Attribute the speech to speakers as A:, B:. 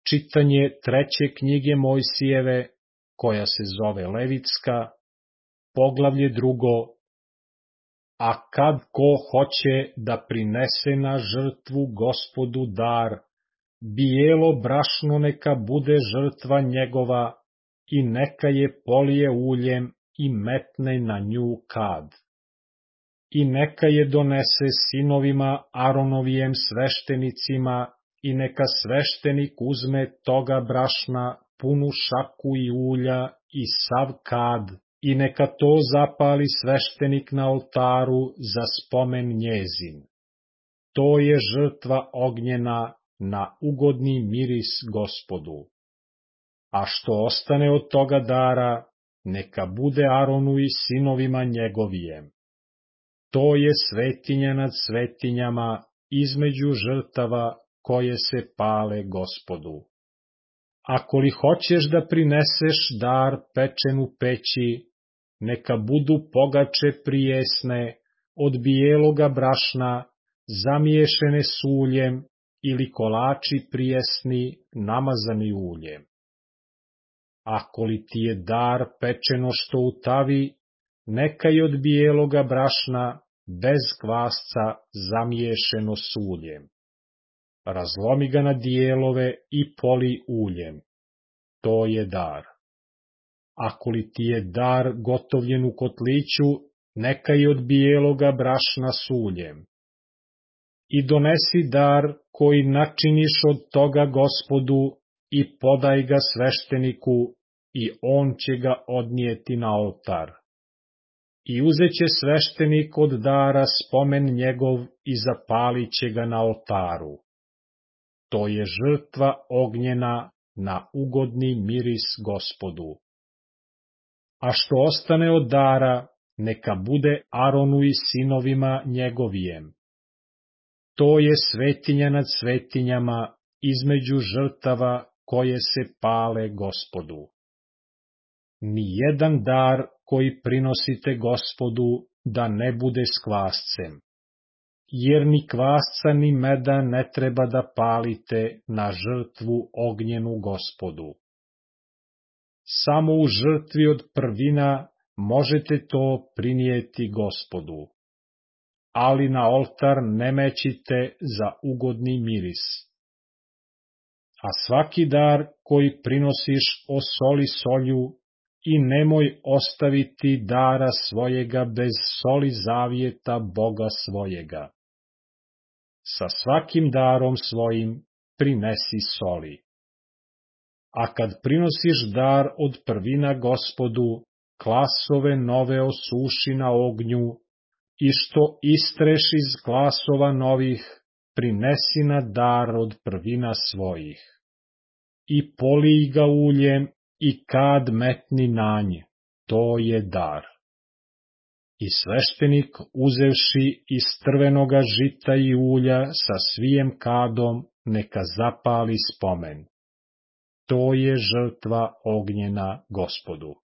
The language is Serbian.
A: čitanje 3. knjige Mojsijeve, koja se zove Levitska, poglavlje 2. A kad ko hoće da prinese na žrtvu Gospodu dar, bijelo brašno neka bude žrtva njegova i neka je polije uljem i metne na nju kad. I neka je donese sinovima Aronovijem sveštenicima i neka sveštenik uzme toga brašna punu šaku i ulja i sav kad i neka to zapali sveštenik na oltaru za spomen njezin. To je žrtva ognjena na ugodni miris Gospodu. A što ostane od toga dara, neka bude Aronu i sinovima njegovijem. To je svetinja nad svetinjama između žrtava koje se pale Gospodu. Ako li hoćeš da prineseš dar pečen u peći, neka budu pogače prijesne od bijeloga brašna, zamiješene s uljem, ili kolači prijesni, namazani uljem. Ako li ti je dar pečeno što u tavi, neka je od bijeloga brašna, bez kvasca, zamiješeno s uljem. Razlomi ga na dijelove i poli uljem. To je dar. Ako li ti je dar gotovljen u kotliću, neka je od bijeloga brašna s uljem. I donesi dar koji načiniš od toga Gospodu i podaj ga svešteniku i on će ga odnijeti na oltar. I uzet će sveštenik od dara spomen njegov i zapalit će ga na oltaru. To je žrtva ognjena na ugodni miris Gospodu. A što ostane od dara, neka bude Aronu i sinovima njegovijem. To je svetinja nad svetinjama između žrtava koje se pale Gospodu. Nijedan dar koji prinosite Gospodu da ne bude s kvascem, jer ni kvasca ni meda ne treba da palite na žrtvu ognjenu Gospodu. Samo u žrtvi od prvina možete to prinijeti Gospodu, ali na oltar ne mećite za ugodni miris. A svaki dar koji prinosiš osoli solju i nemoj ostaviti dara svojega bez soli zavjeta Boga svojega. Sa svakim darom svojim prinesi soli. A kad prinosiš dar od prvina Gospodu, klasove nove osuši na ognju, i što istreš iz klasova novih, prinesi na dar od prvina svojih. I polij ga uljem i kad metni na nje, to je dar. I sveštenik, uzevši iz strvenoga žita i ulja sa svijem kadom, neka zapali spomen. To je žrtva ognjena Gospodu.